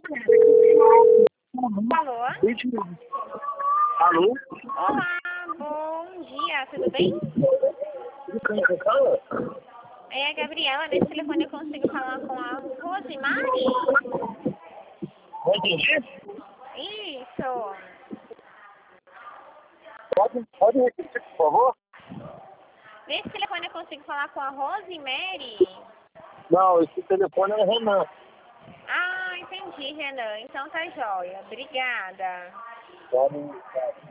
Alô? Alô? Olá, bom dia, tudo bem? Quem fala? É a Gabriela, nesse telefone eu consigo falar com a Rosemary? Não entendi? Isso. Pode repetir, por favor? Nesse telefone eu consigo falar com a Rosemary? Não, esse telefone é o Renan. Ah, entendi, Renan. Então tá jóia. Obrigada. Pode.